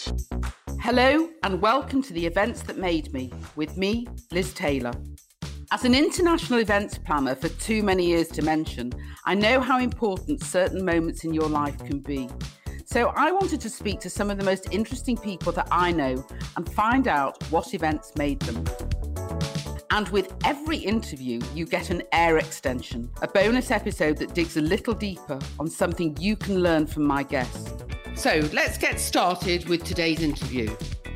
Hello and welcome to the Events That Made Me, with me, Liz Taylor. As an international events planner for too many years to mention, I know how important certain moments in your life can be. So I wanted to speak to some of the most interesting people that I know and find out what events made them. And with every interview, you get an air extension, a bonus episode that digs a little deeper on something you can learn from my guests. So let's get started with today's interview.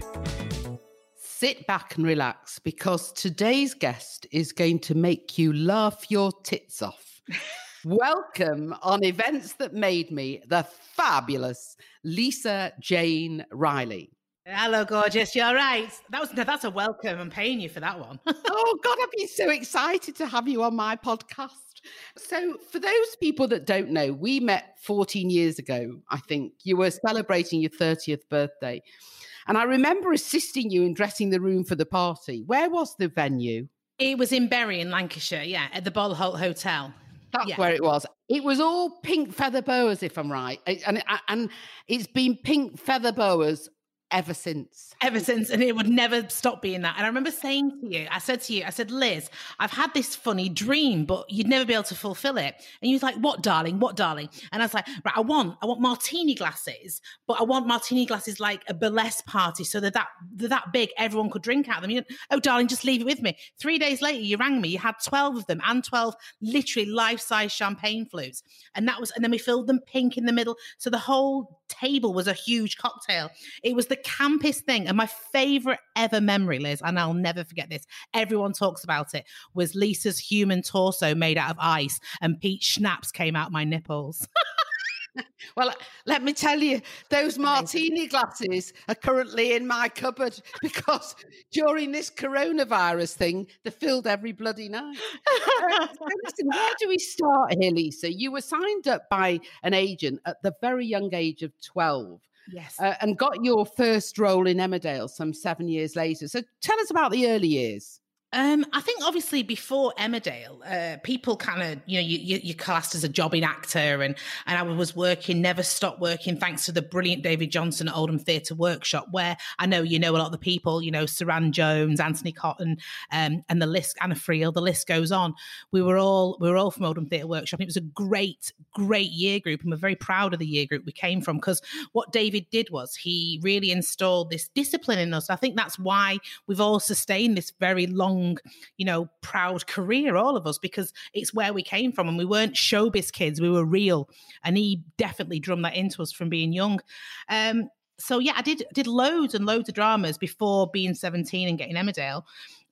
Sit back and relax, because today's guest is going to make you laugh your tits off. Welcome on Events That Made Me, the fabulous Lisa Jane Riley. Hello, gorgeous. You're right. That's a welcome. I'm paying you for that one. Oh, God, I've been so excited to have you on my podcast. So for those people that don't know, we met 14 years ago, I think. You were celebrating your 30th birthday. And I remember assisting you in dressing the room for the party. Where was the venue? It was in Bury in Lancashire, at the Bolholt Hotel. That's where it was. It was all pink feather boas, if I'm right. And it's been pink feather boas ever since, and it would never stop being that. And I remember saying to you, I said, Liz, I've had this funny dream, but you'd never be able to fulfill it. And you was like, what, darling? And I was like, right, I want martini glasses, but I want martini glasses like a burlesque party, so they're that big, everyone could drink out of them. Oh, darling, just leave it with me. 3 days later, you rang me. You had 12 of them and 12 literally life-size champagne flutes. And then we filled them pink in the middle. So the whole table was a huge cocktail. It was the campest thing. And my favorite ever memory, Liz, and I'll never forget this, everyone talks about it, was Lisa's human torso made out of ice and peach schnapps came out my nipples. Well, let me tell you, those martini glasses are currently in my cupboard because during this coronavirus thing, they filled every bloody night. Listen, where do we start here, Lisa? You were signed up by an agent at the very young age of 12. Yes. And got your first role in Emmerdale some 7 years later. So tell us about the early years. I think obviously before Emmerdale, people kind of, you're classed as a jobbing actor, and I was never stopped working, thanks to the brilliant David Johnson at Oldham Theatre Workshop, where I know a lot of the people, Saran Jones, Anthony Cotton, and the list, Anna Friel, the list goes on. We were all from Oldham Theatre Workshop. It was a great year group, and we're very proud of the year group we came from, because what David did was he really installed this discipline in us. I think that's why we've all sustained this very long, proud career, all of us, because it's where we came from, and we weren't showbiz kids, we were real, and he definitely drummed that into us from being young. So I did loads and loads of dramas before being 17 and getting Emmerdale.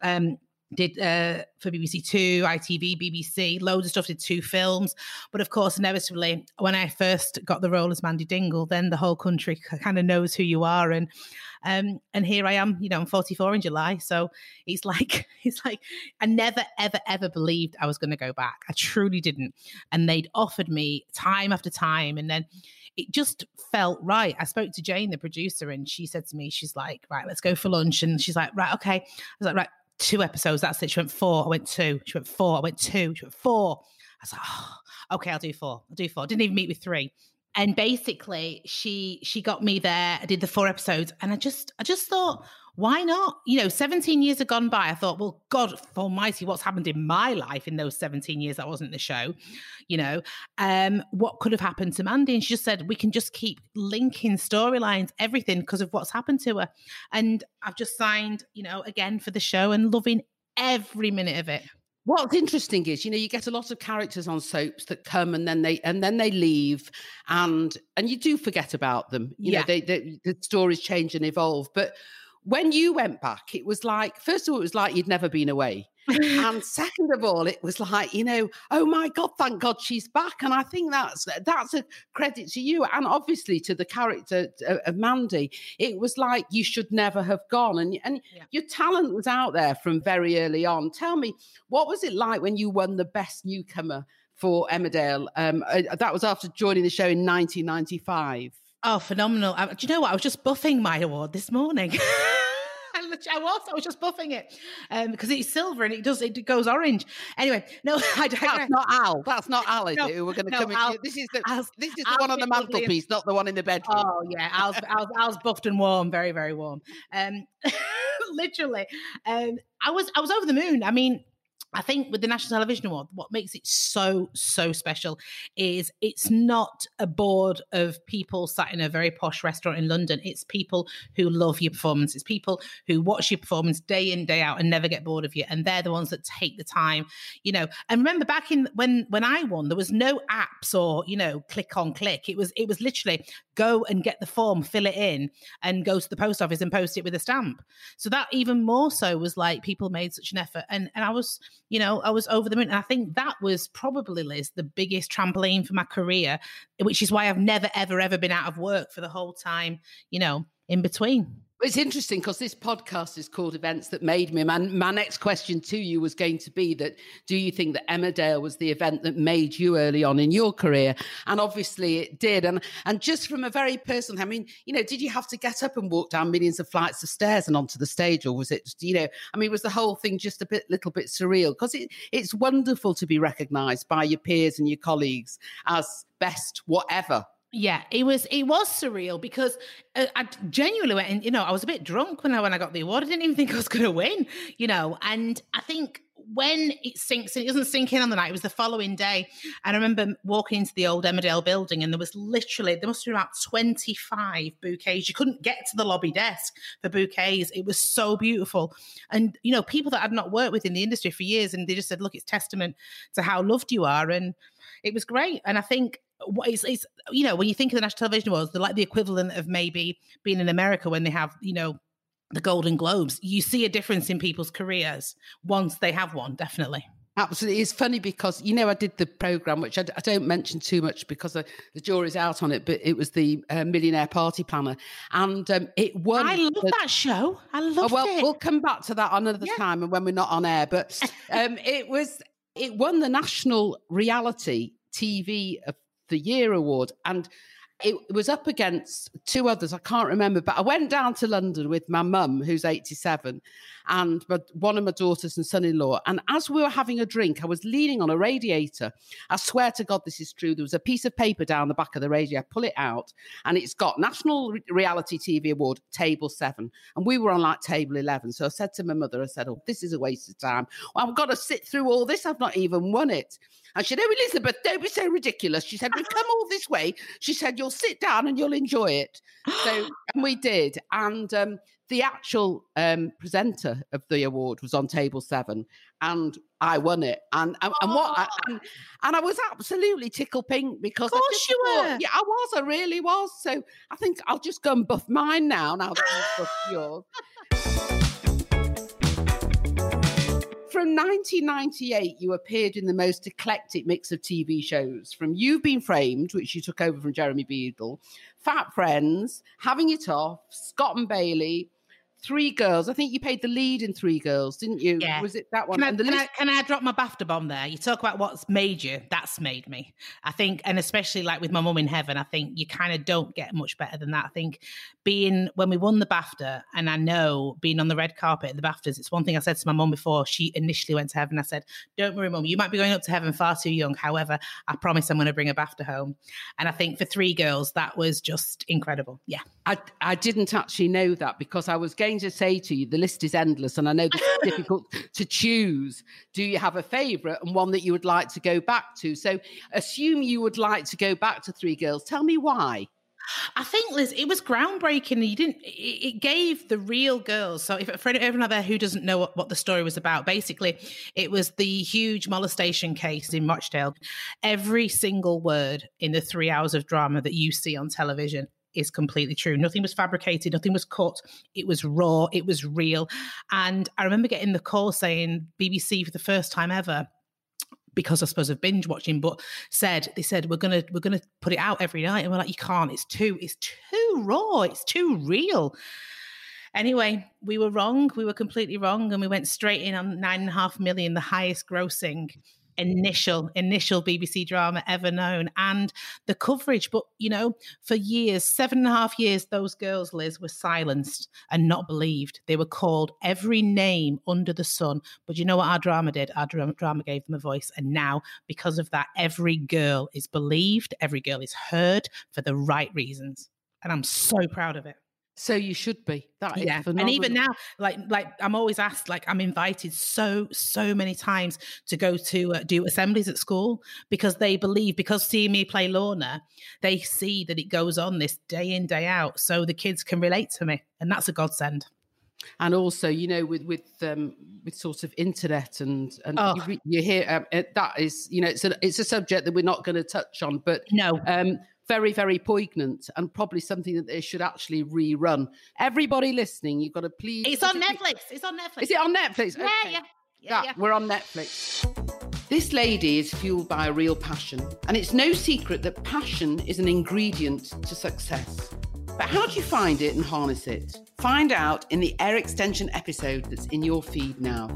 Did for BBC Two, ITV, BBC, loads of stuff, did 2 films. But of course, inevitably, when I first got the role as Mandy Dingle, then the whole country kind of knows who you are. And here I am, I'm 44 in July. So it's like I never, ever, ever believed I was going to go back. I truly didn't. And they'd offered me time after time. And then it just felt right. I spoke to Jane, the producer, and she said to me, she's like, right, let's go for lunch. And she's like, right, okay. I was like, right, 2 episodes, that's it. She went 4, I went 2. She went 4, I went 2. She went 4. I was like, oh, okay, I'll do 4. Didn't even meet with 3. And basically she got me there. I did the 4 episodes, and I just thought, why not? 17 years have gone by. I thought, well, God almighty, what's happened in my life in those 17 years that wasn't the show? What could have happened to Mandy? And she just said, we can just keep linking storylines, everything, because of what's happened to her. And I've just signed, again for the show, and loving every minute of it. What's interesting is, you get a lot of characters on soaps that come and then they leave, and you do forget about them. The stories change and evolve. But when you went back, it was like, first of all, it was like you'd never been away. And second of all, it was like, oh my God, thank God she's back. And I think that's a credit to you, and obviously to the character of Mandy. It was like you should never have gone. And your talent was out there from very early on. Tell me, what was it like when you won the Best Newcomer for Emmerdale? That was after joining the show in 1995. Oh, phenomenal. Do you know what? I was just buffing my award this morning. I was just buffing it because it's silver and it goes orange. Anyway, no, I don't. That's not Al. That's not Al, is it? Who we're going to come into? This is the one on the mantelpiece, not the one in the bedroom. Oh yeah, Al's buffed and warm, very very warm. Literally, I was over the moon. I mean, I think with the National Television Award, what makes it so special is it's not a board of people sat in a very posh restaurant in London. It's people who love your performance. It's people who watch your performance day in, day out and never get bored of you. And they're the ones that take the time, And remember back in when I won, there was no apps or, click on click. It was literally go and get the form, fill it in and go to the post office and post it with a stamp. So that even more so was like people made such an effort. And I was over the moon. And I think that was probably, Liz, the biggest trampoline for my career, which is why I've never, ever, ever been out of work for the whole time, in between. It's interesting because this podcast is called Events That Made Me. My next question to you was going to be that, do you think that Emmerdale was the event that made you early on in your career? And obviously it did. And just from a very personal, I mean, did you have to get up and walk down millions of flights of stairs and onto the stage? Or was it, was the whole thing just a little bit surreal? Because it's wonderful to be recognised by your peers and your colleagues as best whatever. Yeah, it was surreal because I genuinely went and, I was a bit drunk when I got the award. I didn't even think I was going to win, and I think when it sinks in, it doesn't sink in on the night. It was the following day. And I remember walking into the old Emmerdale building and there must have been about 25 bouquets. You couldn't get to the lobby desk for bouquets. It was so beautiful. And, people that I'd not worked with in the industry for years, and they just said, look, it's testament to how loved you are. And it was great. And I think, it's when you think of the National Television Awards, they're like the equivalent of maybe being in America when they have, the Golden Globes. You see a difference in people's careers once they have one, definitely. Absolutely. It's funny because, I did the programme, which I don't mention too much because the jury's out on it, but it was the Millionaire Party Planner. And it won. I love that show. I loved it. We'll come back to that another time and when we're not on air. But it won the National Reality TV of the Year award, and it was up against two others. I can't remember, but I went down to London with my mum, who's 87, and one of my daughters and son-in-law. And as we were having a drink, I was leaning on a radiator. I swear to God, this is true. There was a piece of paper down the back of the radiator. I pull it out, and it's got National Reality TV Award, Table 7. And we were on like Table 11. So I said to my mother, oh, this is a waste of time. Well, I've got to sit through all this. I've not even won it. And she said, oh, Elizabeth, don't be so ridiculous. She said, we've come all this way. She said, you'll sit down and you'll enjoy it. So and we did. And the actual presenter of the award was on Table 7, and I won it. And I was absolutely tickle pink because of course you were. Yeah, I was. I really was. So I think I'll just go and buff mine now that you've buffed yours. From 1998, you appeared in the most eclectic mix of TV shows, from You've Been Framed, which you took over from Jeremy Beadle, Fat Friends, Having It Off, Scott and Bailey, Three Girls. I think you played the lead in Three Girls, didn't you? Yeah. Was it that one? Can I drop my BAFTA bomb there? You talk about what's made you. That's made me. I think, and especially like with My Mum in Heaven, I think you kind of don't get much better than that. I think when we won the BAFTA, and I know being on the red carpet at the BAFTAs, it's one thing I said to my mum before she initially went to heaven. I said, don't worry, Mum, you might be going up to heaven far too young. However, I promise I'm going to bring a BAFTA home. And I think for Three Girls, that was just incredible. Yeah. I didn't actually know that because I was going to say to you, the list is endless, and I know this is difficult to choose. Do you have a favourite and one that you would like to go back to? So assume you would like to go back to Three Girls. Tell me why. I think, Liz, it was groundbreaking. It gave the real girls. So for everyone out there who doesn't know what the story was about, basically it was the huge molestation case in Rochdale. Every single word in the 3 hours of drama that you see on television is completely true. Nothing was fabricated. Nothing was cut. It was raw. It was real. And I remember getting the call saying BBC for the first time ever, because I suppose of binge watching, but they said we're gonna put it out every night, and we're like, you can't. It's too raw. It's too real. Anyway, we were wrong. We were completely wrong, and we went straight in on 9.5 million, the highest grossing initial BBC drama ever known, and the coverage. But, you know, for years, 7.5 years, those girls, Liz, were silenced and not believed. They were called every name under the sun. But you know what our drama did? Our drama gave them a voice. And now, because of that, every girl is believed, every girl is heard for the right reasons. And I'm so proud of it. So you should be. That is phenomenal. And even now, like I'm always asked, like I'm invited so many times to go to do assemblies at school, because they believe, because seeing me play Lorna, they see that it goes on this day in, day out, so the kids can relate to me, and that's a godsend. And also, you know, with sort of internet and you hear that is, you know, it's a subject that we're not going to touch on, but no. Very, very poignant, and probably something that they should actually rerun. Everybody listening, you've got to please... It's on Netflix. It's on Netflix. Is it on Netflix? Yeah, okay. Yeah. We're on Netflix. This lady is fueled by a real passion, and it's no secret that passion is an ingredient to success. But how do you find it and harness it? Find out in the Air Extension episode that's in your feed now.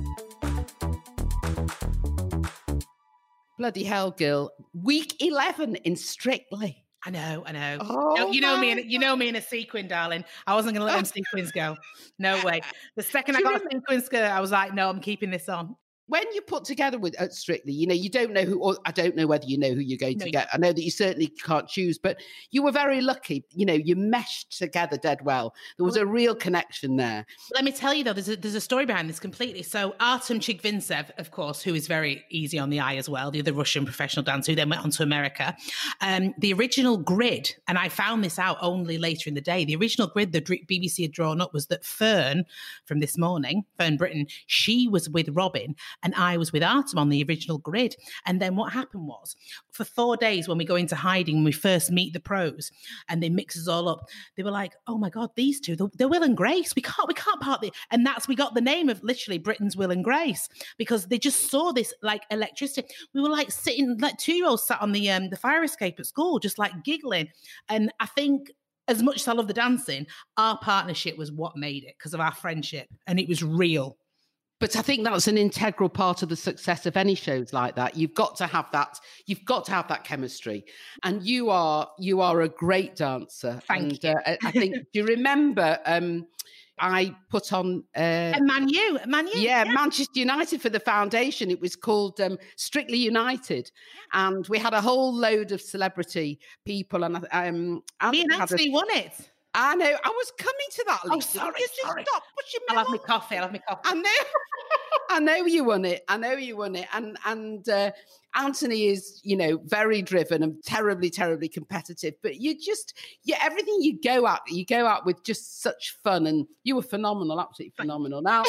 Bloody hell, Gil. Week 11 in Strictly. I know. Oh, no, you know me in a sequin, darling. I wasn't going to let them sequins go. No way. The second I got a sequin skirt, I was like, no, I'm keeping this on. When you put together with Strictly, you know, you don't know who, or I don't know whether you know who you're going to get. I know that you certainly can't choose, but you were very lucky. You know, you meshed together dead well. There was a real connection there. Let me tell you, though, there's a story behind this completely. So Artem Chigvintsev, of course, who is very easy on the eye as well, the other Russian professional dancer who then went on to America. The original grid, and I found this out only later in the day, the original grid the BBC had drawn up was that Fern, from This Morning, Fern Britton, she was with Robin, and I was with Artem on the original grid. And then what happened was, for 4 days when we go into hiding, when we first meet the pros, and they mix us all up, they were like, oh my God, these two, they're Will and Grace. We can't part the... And we got the name of literally Britain's Will and Grace, because they just saw this like electricity. We were like sitting, like 2-year-olds sat on the fire escape at school, just like giggling. And I think, as much as I love the dancing, our partnership was what made it, because of our friendship, and it was real. But I think that's an integral part of the success of any shows like that. You've got to have that. You've got to have that chemistry. And you are a great dancer. Thank you. I think, do you remember I put on... Man U. Yeah, Manchester United for the foundation. It was called Strictly United. And we had a whole load of celebrity people. And me and Anthony won it. I know. I was coming to that, Lisa. Oh, sorry. Stop. What's your I'll have my coffee. I know you won it. And Anthony is, you know, very driven and terribly, terribly competitive. But everything you go out with just such fun. And you were phenomenal, absolutely phenomenal. Now,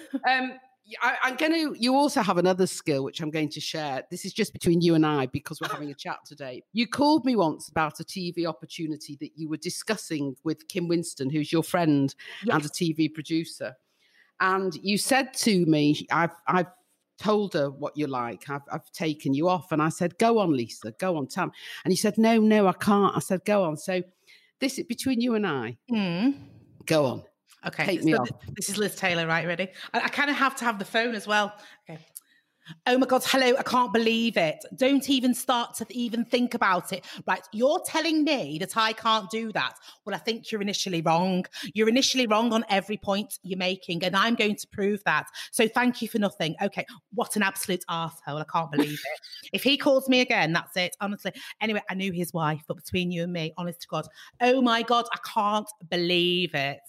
you also have another skill, which I'm going to share. This is just between you and I, because we're having a chat today. You called me once about a TV opportunity that you were discussing with Kim Winston, who's your friend and a TV producer. And you said to me, I've told her what you like. I've taken you off. And I said, go on, Lisa, go on, Tam. And you said, no, I can't. I said, go on. So this is between you and I. Go on. Okay, take me off. This is Liz Taylor, right? Ready? I kind of have to have the phone as well. Okay. Oh my God, hello, I can't believe it. Don't even start to even think about it. Right, you're telling me that I can't do that. Well, I think you're initially wrong. You're initially wrong on every point you're making, and I'm going to prove that. So thank you for nothing. Okay, what an absolute arsehole. I can't believe it. If he calls me again, that's it, honestly. Anyway, I knew his wife, but between you and me, honest to God, oh my God, I can't believe it.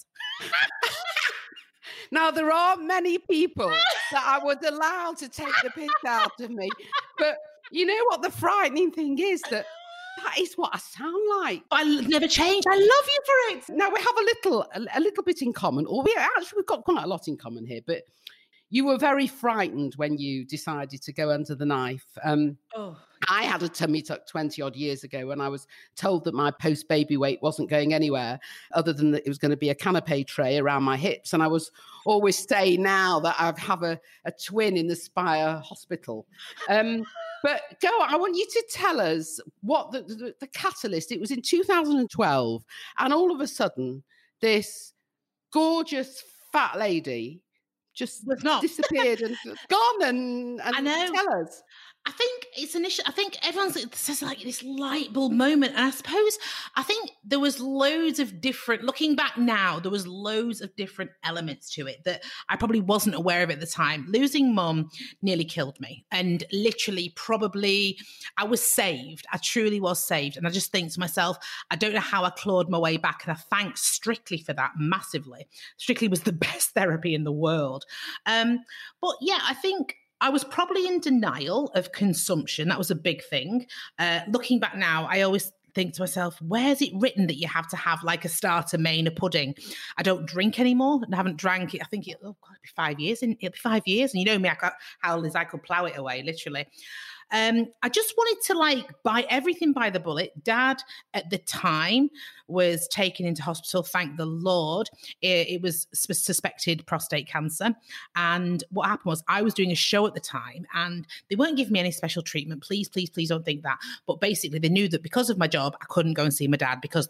Now, there are many people that I would allow to take the piss out of me. But you know what the frightening thing is? That is what I sound like. I'll never change. I love you for it. Now, we have a little bit in common. Or we've got quite a lot in common here. But you were very frightened when you decided to go under the knife. I had a tummy tuck 20 odd years ago when I was told that my post-baby weight wasn't going anywhere other than that it was going to be a canapé tray around my hips. And I was always saying now that I have a twin in the Spire Hospital. But I want you to tell us what the catalyst. It was in 2012. And all of a sudden, this gorgeous fat lady just disappeared and gone. And I know. Tell us. I think it's initial. I think everyone's says like this light bulb moment, and I think there was loads of different. Looking back now, there was loads of different elements to it that I probably wasn't aware of at the time. Losing mum nearly killed me, and literally, probably, I was saved. I truly was saved, and I just think to myself, I don't know how I clawed my way back, and I thank Strictly for that massively. Strictly was the best therapy in the world. But yeah, I think I was probably in denial of consumption. That was a big thing. Looking back now, I always think to myself, where's it written that you have to have like a starter, main, a pudding? I don't drink anymore. I haven't drank it. I think it'll be 5 years. It'll be 5 years. And you know me, how I could plow it away, literally. I just wanted to like buy everything by the bullet. Dad at the time was taken into hospital. Thank the Lord. It was suspected prostate cancer. And what happened was I was doing a show at the time and they weren't giving me any special treatment. Please, please, please don't think that. But basically they knew that because of my job, I couldn't go and see my dad because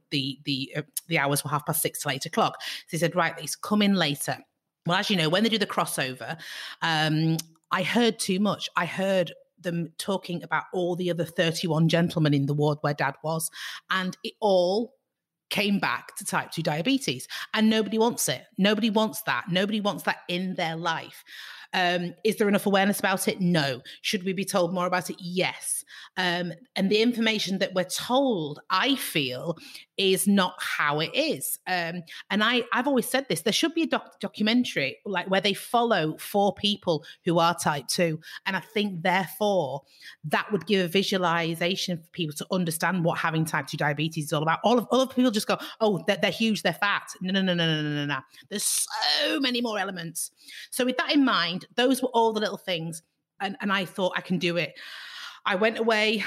the hours were 6:30 to 8:00. So they said, right, Lise, come in later. Well, as you know, when they do the crossover, I heard too much. I heard them talking about all the other 31 gentlemen in the ward where Dad was, and it all came back to type 2 diabetes, and nobody wants it. Nobody wants that. Nobody wants that in their life. Is there enough awareness about it? No. Should we be told more about it? Yes. And the information that we're told, I feel, is not how it is. And I've always said this, there should be a documentary like where they follow 4 people who are type 2. And I think, therefore, that would give a visualization for people to understand what having type 2 diabetes is all about. All of people just go, oh, they're huge, they're fat. No. There's so many more elements. So with that in mind, those were all the little things. And I thought, I can do it. I went away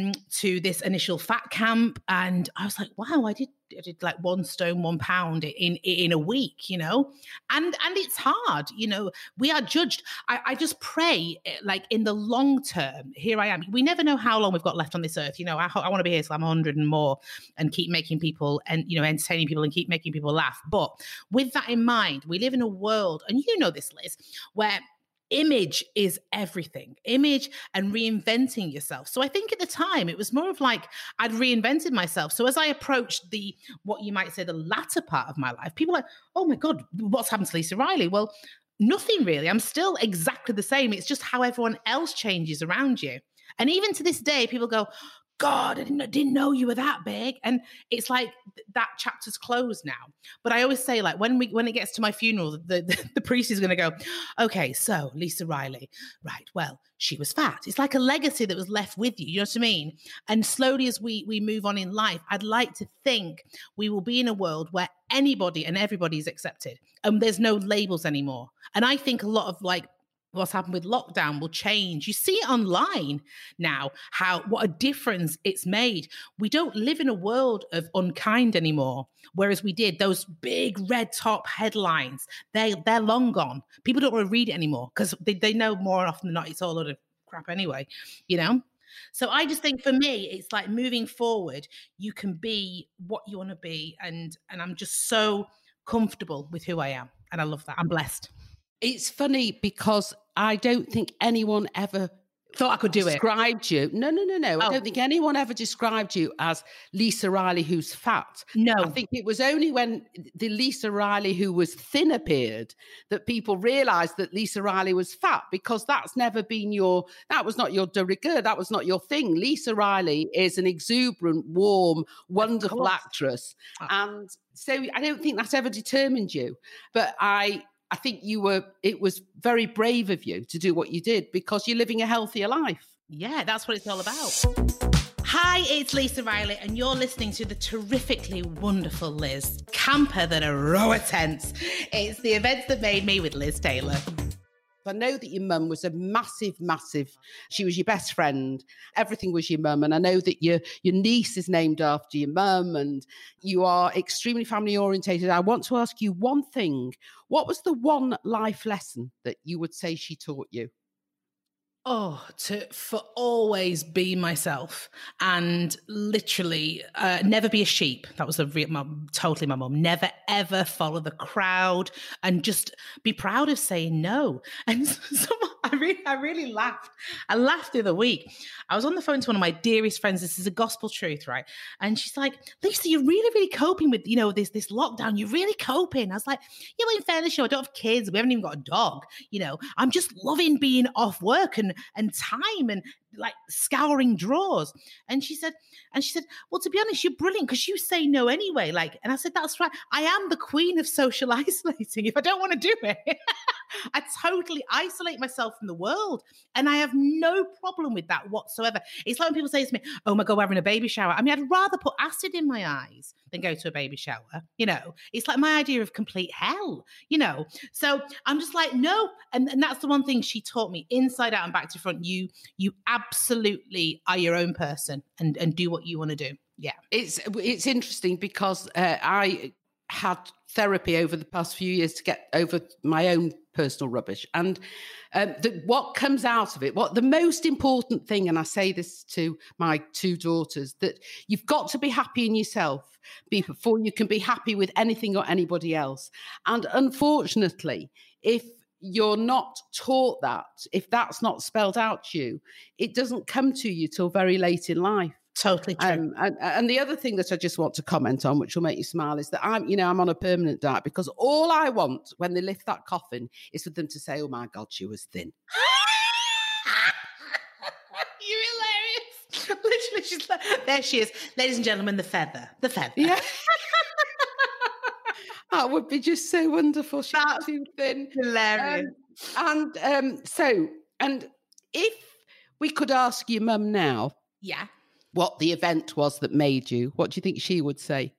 to this initial fat camp and I was like, wow, I did like 1 stone, 1 pound in a week, you know, and it's hard, you know, we are judged. I just pray like in the long term, here I am. We never know how long we've got left on this earth. You know, I want to be here till I'm 100 and more and keep making people and, you know, entertaining people and keep making people laugh. But with that in mind, we live in a world, and you know this, Liz, where image is everything. Image and reinventing yourself. So I think at the time it was more of like I'd reinvented myself. So as I approached what you might say the latter part of my life, people were like, oh my God, what's happened to Lisa Riley? Well, nothing really. I'm still exactly the same. It's just how everyone else changes around you. And even to this day, people go, God, I didn't know you were that big. And it's like that chapter's closed now. But I always say, like, when it gets to my funeral, the priest is going to go, okay, so Lisa Riley, right, well, she was fat. It's like a legacy that was left with you. You know what I mean? And slowly as we move on in life, I'd like to think we will be in a world where anybody and everybody is accepted. And there's no labels anymore. And I think a lot of like, what's happened with lockdown will change. You see it online now, what a difference it's made. We don't live in a world of unkind anymore, whereas we did. Those big red top headlines, they're long gone. People don't want to read it anymore because they know more often than not it's all a load of crap anyway, you know? So I just think for me, it's like moving forward, you can be what you want to be. And I'm just so comfortable with who I am. And I love that. I'm blessed. It's funny because I don't think anyone ever thought I could do described you. No. Oh. I don't think anyone ever described you as Lisa Riley who's fat. No. I think it was only when the Lisa Riley who was thin appeared that people realised that Lisa Riley was fat, because that's never been that was not your de rigueur, that was not your thing. Lisa Riley is an exuberant, warm, wonderful actress. Oh. And so I don't think that ever determined you. But I think it was very brave of you to do what you did because you're living a healthier life. Yeah, that's what it's all about. Hi, it's Lisa Riley, and you're listening to the terrifically wonderful Liz, camper than a row of tents. It's the Events That Made Me with Liz Taylor. I know that your mum was a massive, she was your best friend. Everything was your mum. And I know that your niece is named after your mum and you are extremely family orientated. I want to ask you one thing. What was the one life lesson that you would say she taught you? Oh, for always be myself and literally never be a sheep. That was totally my mum. Never, ever follow the crowd and just be proud of saying no. And I really laughed. I laughed the other week. I was on the phone to one of my dearest friends. This is a gospel truth, right? And she's like, Lisa, you're really, really coping with, this lockdown. You're really coping. I was like, yeah, well, in fairness, I don't have kids. We haven't even got a dog. I'm just loving being off work and time and like scouring drawers. And she said, well, to be honest, you're brilliant because you say no anyway. And I said, that's right. I am the queen of social isolating. If I don't want to do it, I totally isolate myself from the world. And I have no problem with that whatsoever. It's like when people say to me, oh my God, we're having a baby shower. I mean, I'd rather put acid in my eyes than go to a baby shower. It's like my idea of complete hell, So I'm just like, no. And that's the one thing she taught me inside out and back to front. You absolutely are your own person and do what you want to do. Yeah. It's interesting because I had therapy over the past few years to get over my own personal rubbish. And what comes out of it, what the most important thing, and I say this to my two daughters, that you've got to be happy in yourself before you can be happy with anything or anybody else. And unfortunately, if you're not taught that, if that's not spelled out to you, it doesn't come to you till very late in life. Totally true. And the other thing that I just want to comment on, which will make you smile, is that I'm on a permanent diet because all I want when they lift that coffin is for them to say, oh my God, she was thin. You're hilarious. Literally, she's like, there she is. Ladies and gentlemen, the feather. Yeah. That would be just so wonderful. She's too thin. Hilarious. And if we could ask your mum now, yeah, what the event was that made you, what do you think she would say?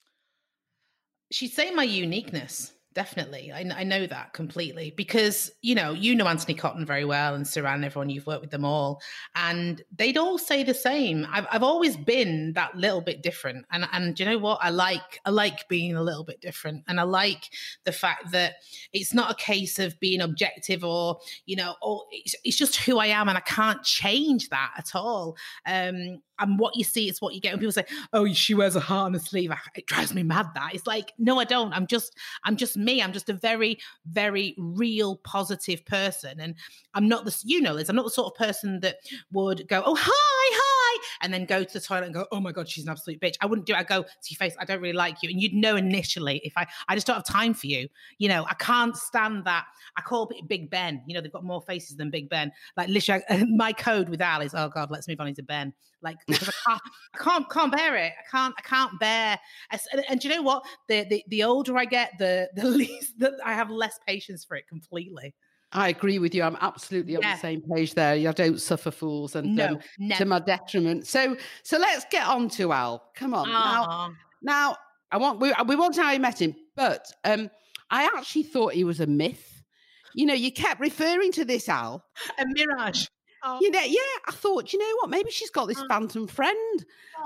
She'd say my uniqueness. Definitely. I know that completely because, you know Anthony Cotton very well and Saran, everyone, you've worked with them all. And they'd all say the same. I've always been that little bit different. And you know what? I like being a little bit different. And I like the fact that it's not a case of being objective or it's just who I am and I can't change that at all. And what you see is what you get. When people say, oh, she wears a heart on her sleeve, it drives me mad that. It's like, no, I don't. I'm just me. I'm just a very, very real, positive person. And I'm not Liz, I'm not the sort of person that would go, oh, hi, and then go to the toilet and go, oh my God, she's an absolute bitch. I wouldn't do it. I go to your face, I don't really like you. And you'd know initially if I just don't have time for you. I can't stand that. I call it Big Ben. They've got more faces than Big Ben. Like literally, my code with Al is, oh God, let's move on into Ben. Like, because I can't bear it. I can't bear. And do you know what? The older I get, the least that I have less patience for it completely. I agree with you. I'm absolutely on the same page there. I don't suffer fools, and to my detriment. So let's get on to Al. Come on now. We want to know how you met him, but I actually thought he was a myth. You kept referring to this Al, a mirage. Oh. I thought, what? Maybe she's got this phantom friend.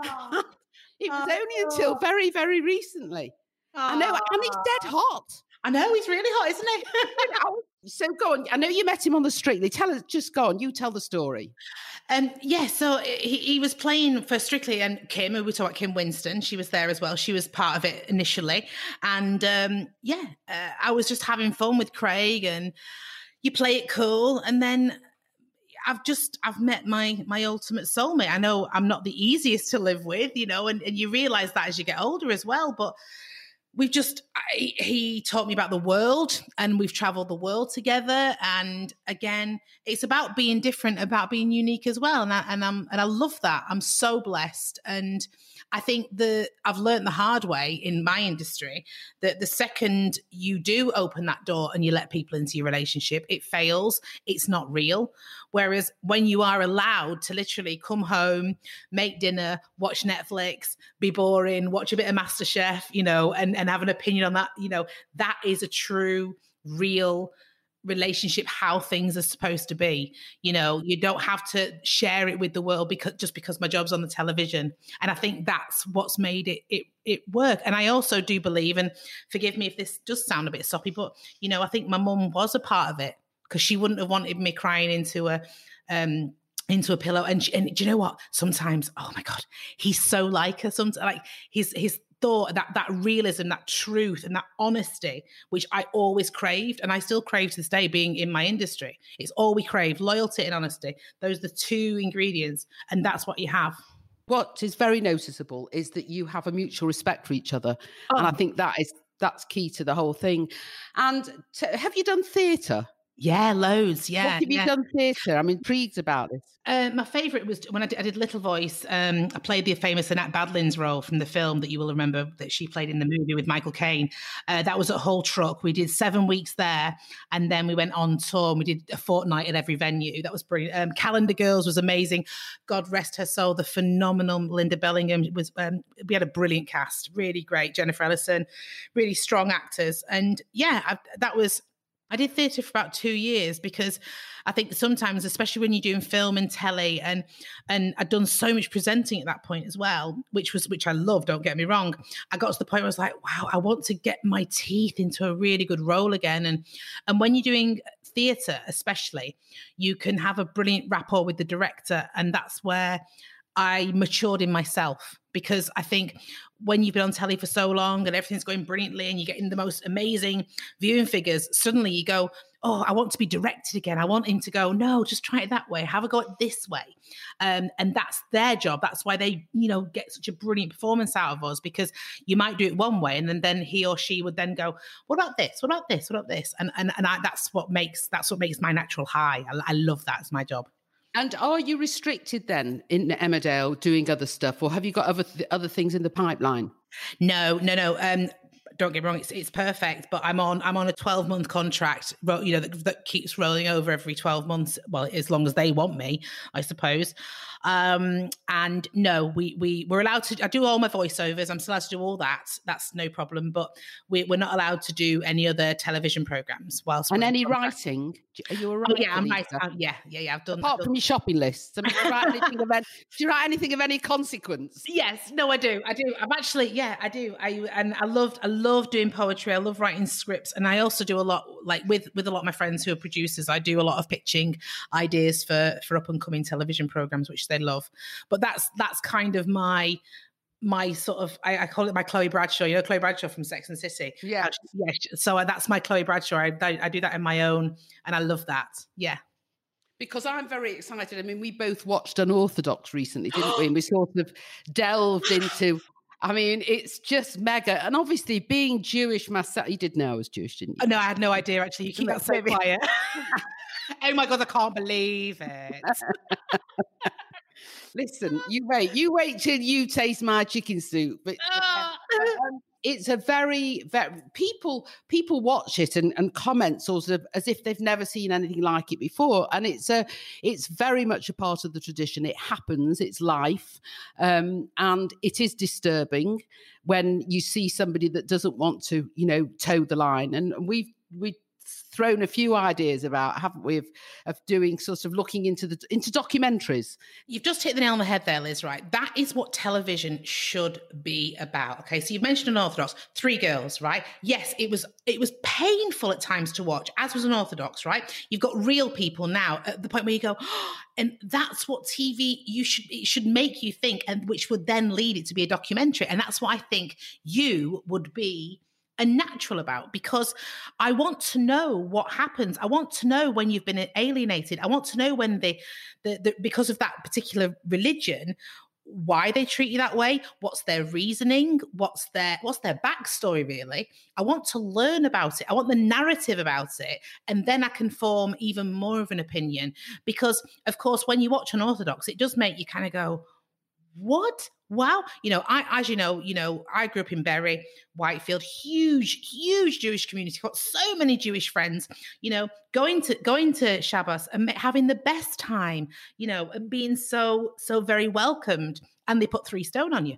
It was only until very, very recently. I know, and he's dead hot. I know, he's really hot, isn't he? So go on. I know you met him on the Strictly. Tell us, just go on. You tell the story. So he was playing for Strictly, and Kim, we talked about Kim Winston, she was there as well. She was part of it initially. And I was just having fun with Craig, and you play it cool, and then I've met my ultimate soulmate. I know I'm not the easiest to live with, and you realize that as you get older as well. But he taught me about the world, and we've traveled the world together. And again, it's about being different, about being unique as well. And I love that. I'm so blessed. And I think that I've learned the hard way in my industry that the second you do open that door and you let people into your relationship, it fails. It's not real. Whereas when you are allowed to literally come home, make dinner, watch Netflix, be boring, watch a bit of MasterChef, and have an opinion on that, that is a true, real relationship, how things are supposed to be. You don't have to share it with the world because my job's on the television. And I think that's what's made it work. And I also do believe, and forgive me if this does sound a bit soppy, but I think my mum was a part of it, because she wouldn't have wanted me crying into a pillow. And do you know what? Sometimes, oh my God, he's so like her. Sometimes, like his thought, that realism, that truth, and that honesty, which I always craved, and I still crave to this day, being in my industry. It's all we crave: loyalty and honesty. Those are the two ingredients, and that's what you have. What is very noticeable is that you have a mutual respect for each other, and I think that's key to the whole thing. And have you done theatre? Yeah, loads. Yeah. What have you done theatre? I'm intrigued about this. My favourite was when I did Little Voice. I played the famous Annette Badlin's role from the film that you will remember that she played in the movie with Michael Caine. That was at Hull Truck. We did 7 weeks there, and then we went on tour and we did a fortnight at every venue. That was brilliant. Calendar Girls was amazing. God rest her soul. The phenomenal Linda Bellingham was. We had a brilliant cast, really great. Jennifer Ellison, really strong actors, and yeah, I did theatre for about 2 years because I think sometimes, especially when you're doing film and telly, and I'd done so much presenting at that point as well, which I love, don't get me wrong. I got to the point where I was like, wow, I want to get my teeth into a really good role again. And when you're doing theatre, especially, you can have a brilliant rapport with the director, and that's where I matured in myself, because I think when you've been on telly for so long and everything's going brilliantly and you're getting the most amazing viewing figures, suddenly you go, oh, I want to be directed again. I want him to go, no, just try it that way. Have a go at this way. And that's their job. That's why they, get such a brilliant performance out of us, because you might do it one way and then he or she would then go, what about this? What about this? What about this? And that's what makes my natural high. I love that as my job. And are you restricted then in Emmerdale doing other stuff, or have you got other things in the pipeline? No. Don't get me wrong, it's perfect, but I'm on a 12-month contract, that keeps rolling over every 12 months. Well, as long as they want me, I suppose. And no, we're allowed to. I do all my voiceovers. I'm still allowed to do all that. That's no problem. But we're not allowed to do any other television programs. And any writing? Are you a writer? Oh, yeah, I'm writing. Yeah. I've done. Apart from your shopping lists, do you write anything of any consequence? Yes, no, I do. I'm actually, I do. I love doing poetry. I love writing scripts, and I also do a lot, like with a lot of my friends who are producers. I do a lot of pitching ideas for up and coming television programs, which they love. But that's kind of my sort of, I call it my Chloe Bradshaw. You know Chloe Bradshaw from Sex and the City? Yeah. So that's my Chloe Bradshaw. I do that in my own, and I love that. Yeah. Because I'm very excited. I mean, we both watched Unorthodox recently, didn't we? And we sort of delved into, I mean, it's just mega. And obviously being Jewish myself, you did know I was Jewish, didn't you? No, I had no idea, actually. You keep that so quiet. Oh my God, I can't believe it. Listen, you wait till you taste my chicken soup. But it's a very, very people watch it and comment sort of as if they've never seen anything like it before. And it's very much a part of the tradition. It happens, it's life. And it is disturbing when you see somebody that doesn't want to, toe the line. And we've thrown a few ideas about, haven't we, of doing sort of looking into documentaries. You've just hit the nail on the head there, Liz, right? That is what television should be about. Okay, so you've mentioned Unorthodox, 3 girls, right? Yes, it was painful at times to watch, as was Unorthodox, right? You've got real people now at the point where you go, oh, and that's what TV it should make you think, and which would then lead it to be a documentary. And that's what I think you would be a natural about, because I want to know what happens. I want to know when you've been alienated. I want to know when because of that particular religion, why they treat you that way, what's their reasoning, what's their backstory, really. I want to learn about it. I want the narrative about it, and then I can form even more of an opinion. Because, of course, when you watch Unorthodox, it does make you kind of go, what? Wow. I grew up in Bury, Whitefield, huge Jewish community, got so many Jewish friends, going to Shabbos and having the best time, and being so very welcomed, and they put 3 stone on you.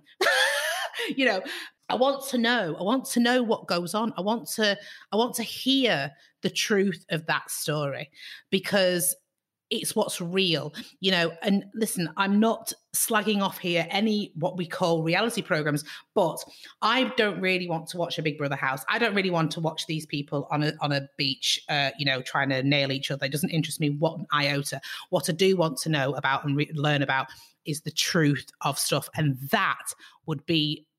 I want to know what goes on. I want to hear the truth of that story, because it's what's real, and listen, I'm not slagging off here any what we call reality programs, but I don't really want to watch a Big Brother house. I don't really want to watch these people on a beach, trying to nail each other. It doesn't interest me one iota. What I do want to know about and learn about is the truth of stuff. And that would be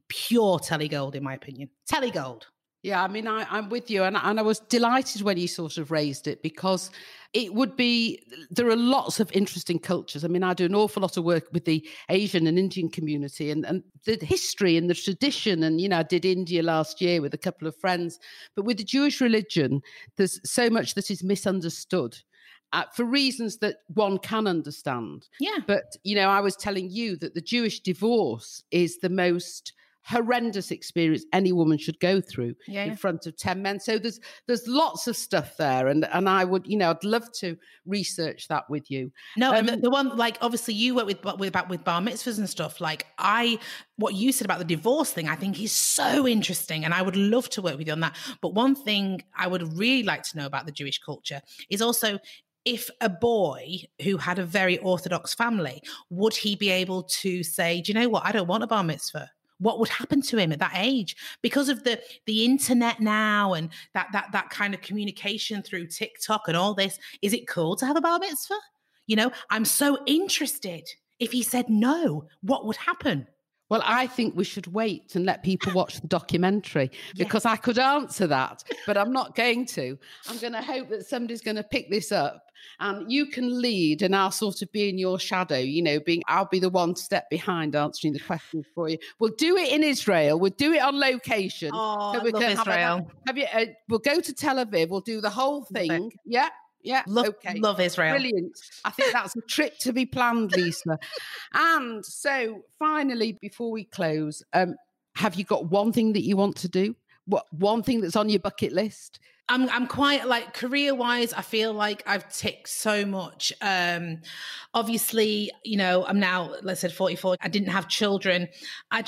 pure telly gold, in my opinion. Telly gold. Yeah, I mean, I'm with you. And I was delighted when you sort of raised it, because it would be, there are lots of interesting cultures. I mean, I do an awful lot of work with the Asian and Indian community and the history and the tradition. And, you know, I did India last year with a couple of friends. But with the Jewish religion, there's so much that is misunderstood. For reasons that one can understand. Yeah. But, you know, I was telling you that the Jewish divorce is the most horrendous experience any woman should go through in front of 10 men. So there's lots of stuff there. And I would, you know, I'd love to research that with you. No, and the one, like, obviously you work with bar mitzvahs and stuff. Like, what you said about the divorce thing, I think is so interesting. And I would love to work with you on that. But one thing I would really like to know about the Jewish culture is also, if a boy who had a very Orthodox family, would he be able to say, do you know what, I don't want a bar mitzvah? What would happen to him at that age? Because of the internet now and that kind of communication through TikTok and all this, is it cool to have a bar mitzvah? You know, I'm so interested. If he said no, what would happen? Well, I think we should wait and let people watch the documentary, because I could answer that, but I'm not going to. I'm going to hope that somebody's going to pick this up and you can lead, and I'll sort of be in your shadow, you know, I'll be the one step behind answering the questions for you. We'll do it in Israel. We'll do it on location. Oh, so I love Israel. We'll go to Tel Aviv. We'll do the whole thing. Yeah. Yeah. Love Israel. Brilliant. I think that's a trip to be planned, Lisa. And so finally, before we close, have you got one thing that you want to do? What one thing that's on your bucket list? I'm quite, like, career-wise, I feel like I've ticked so much. Obviously, you know, I'm now, let's say, 44. I didn't have children. I'm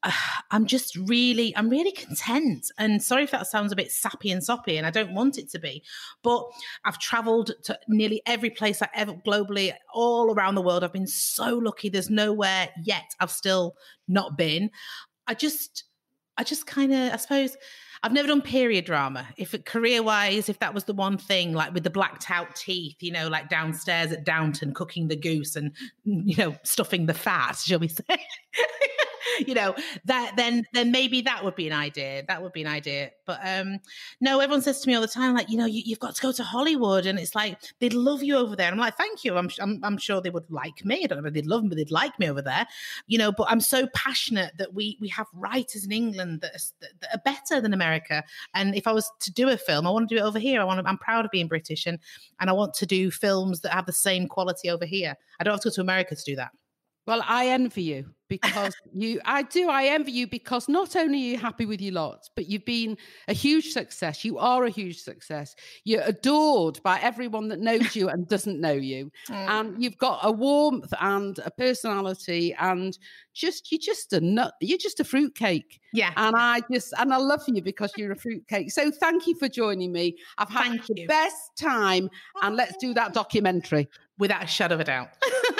really content. And sorry if that sounds a bit sappy and soppy, and I don't want it to be, but I've traveled to nearly every place I ever, globally, all around the world. I've been so lucky. There's nowhere yet I've still not been. I just kind of, I suppose, I've never done period drama. Career-wise, if that was the one thing, like with the blacked out teeth, you know, like downstairs at Downton cooking the goose and, you know, stuffing the fat, shall we say? You know, that then maybe that would be an idea. That would be an idea. But no, everyone says to me all the time, like, you know, you've got to go to Hollywood, and it's like they'd love you over there. And I'm like, thank you. I'm sure they would like me. I don't know if they'd love me, but they'd like me over there. You know, but I'm so passionate that we have writers in England that are better than America. And if I was to do a film, I want to do it over here. I'm proud of being British, and I want to do films that have the same quality over here. I don't have to go to America to do that. Well, I envy you, because I envy you, because not only are you happy with your lot, but you've been a huge success. You are a huge success. You're adored by everyone that knows you and doesn't know you. And you've got a warmth and a personality, and you're just a nut. You're just a fruitcake. Yeah. And I love you because you're a fruitcake. So thank you for joining me. I've had the best time, and let's do that documentary. Without a shadow of a doubt.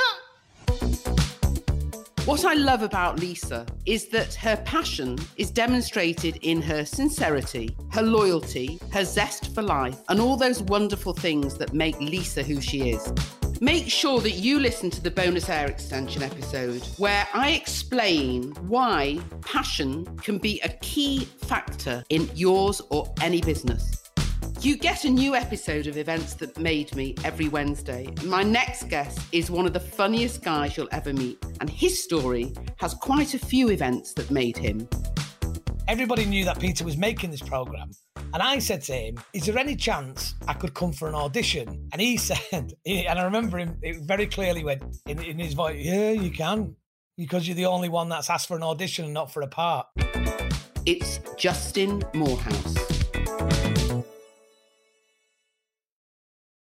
What I love about Lisa is that her passion is demonstrated in her sincerity, her loyalty, her zest for life, and all those wonderful things that make Lisa who she is. Make sure that you listen to the bonus air extension episode, where I explain why passion can be a key factor in yours or any business. You get a new episode of Events That Made Me every Wednesday. My next guest is one of the funniest guys you'll ever meet, and his story has quite a few events that made him. Everybody knew that Peter was making this programme, and I said to him, is there any chance I could come for an audition? And he said, and I remember him, it very clearly went in his voice, yeah, you can, because you're the only one that's asked for an audition and not for a part. It's Justin Moorhouse.